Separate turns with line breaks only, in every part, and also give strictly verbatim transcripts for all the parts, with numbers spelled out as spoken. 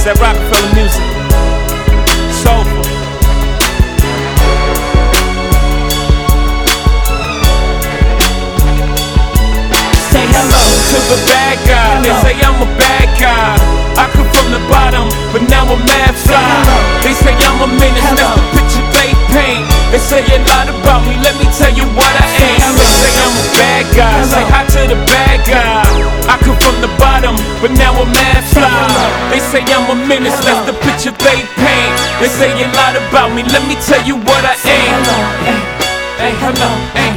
that Rockefeller music. Soulful.
Say hello
To the bad guy, they say I'm a bad guy. I come from the bottom, but now I'm mad fly. They say I'm a menace, that's the picture they paint. They say a lot about me, let me tell you what I ain't. They say I'm a bad guy, say hi to the bad guy. I come from the bottom, but now I'm mad fly. They say I'm a menace, that's the picture they paint. They say a lot about me, let me tell you what I ain't. Hey, hello, hey.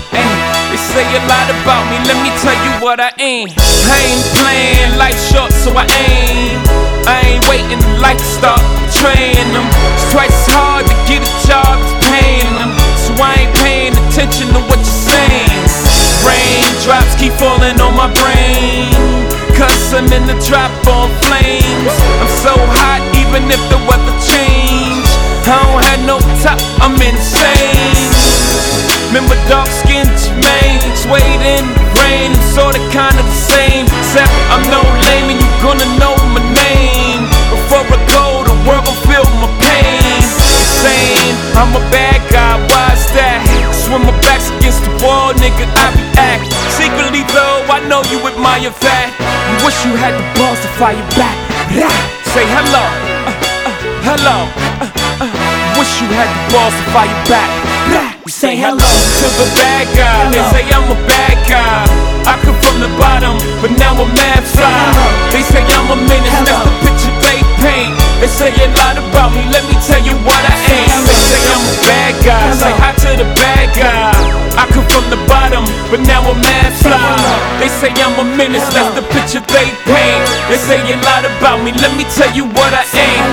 They say a lot about me, let me tell you what I ain't. I ain't playing, life short, so I aim. I ain't waiting, life start training them. It's twice as hard to get a job as paying them. So I ain't paying attention to what you're saying. Raindrops keep falling on my brain, cause I'm in the drop on flames. I'm so hot even if the weather change. I don't have no top, I'm insane. Remember dark skinned Jermaine, swayed in the rain, and sorta kinda the same. Except I'm no lame and you gonna know my name. Before I go, the world gon' feel my pain. Insane, I'm a bad guy, why's that? Cause when my back's against the wall, nigga, I react. Secretly though, I know you admire that. You wish you had the balls to fire back. Say hello, uh, uh, hello, uh, uh. Wish you had the balls to fire back. We say hello to the bad guy. They say I'm a bad guy. I come from the bottom, but now I'm mad fly. They say I'm a menace, that's the picture they paint. They say a lot about me, let me tell you what I ain't. They say I'm a bad guy, say hi to the bad guy. I come from the bottom, but now I'm mad fly. They say I'm a menace, that's the picture they paint. They say a lot about me, let me tell you what I ain't.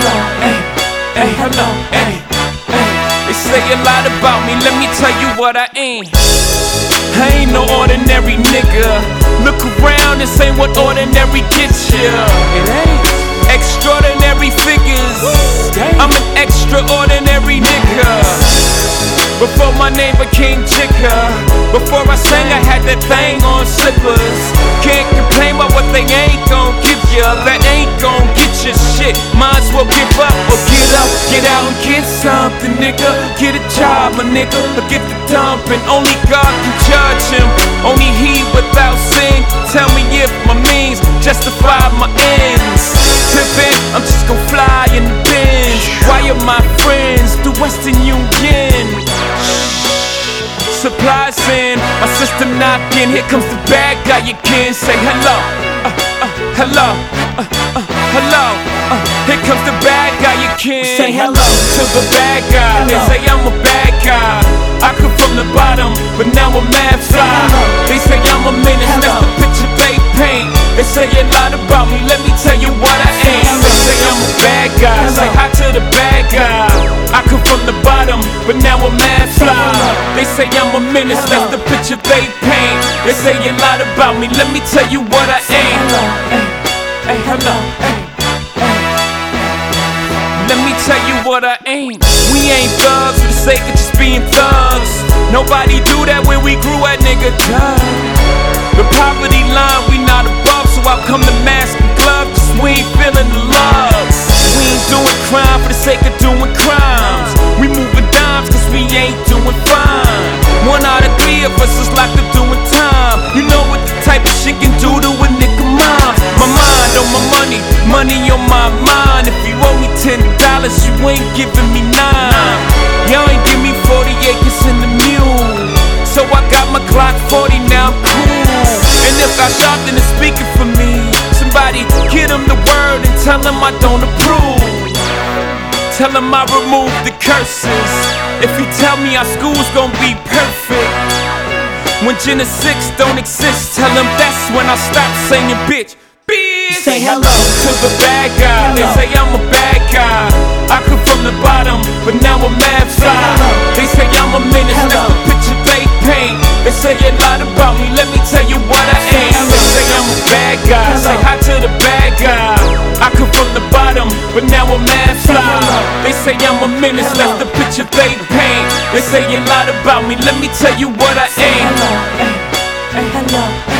Hey, hello, hey. They say a lot about me, let me tell you what I ain't. I ain't no ordinary nigga. Look around, this ain't what ordinary gets ya. It ain't. Extraordinary figures. I'm an extraordinary nigga. Before my name became Jigga, before I sang I had that thing on slippers. Can't complain about what they ain't gon' give ya. That ain't gon' get ya shit. Might as well give up or get up, get out and get something, nigga. Get a job, my nigga, or get the dumping. Only God can judge him, only he without sin. Tell me if my means justify my ends. Tippin', I'm just gon' fly in the Benz. Why are my friends through Western Union? Supplies in, my system knocking. Here comes the bad guy again. Say hello, uh, uh, hello, uh, uh, hello. Uh, here comes the bad guy again.
Say hello
to the bad guy. They say I'm a bad guy. I come from the bottom, but now I'm mad fly. They say I'm a menace, that's the picture they paint. They say a lot about me, let me tell you what I ain't. They say I'm a bad guy, say hi to the bad guy. I come from the bottom, but now I'm mad fly. They say I'm a menace, that's the picture they paint. They say a lot about me, let me tell you what I ain't. Hey, hello, hey. Let me tell you what I ain't. We ain't thugs for the sake of just being thugs. Nobody do that when we grew at, nigga. Duh. The poverty line we not above, so out come the mask and glove, cause we ain't feeling the love. We ain't doing crime for the sake of doing crimes. We moving dimes cause we ain't doing fine. One out of three of us is locked up doing time. You know what the type of shit can do to a nigga mind. My mind on my money, money on my mind. If you owe me ten dollars, you ain't giving me nine. Y'all ain't give me forty acres in the mule, so I got my Glock forty, now I'm cool. And if I shot, then it's speaking for me. Somebody get him the word and tell him I don't approve. Tell him I remove the curses. If he tell me our school's gon' be perfect, when Gen six don't exist, tell him that's when I stop saying bitch. Bitch.
Say hello
to the bad guy. They say I'm a bad guy. I come from the bottom, but now I'm mad fly. They say I'm a menace, that's the picture they paint. They say a lot about me, let me tell you what I ain't. They say I'm a bad guy, say hi to the bad guy. I come from the bottom, but now I'm mad fly. They say I'm a menace, that's the picture they paint. They say a lot about me, let me tell you what I ain't.
Hello, hey, hey, hello.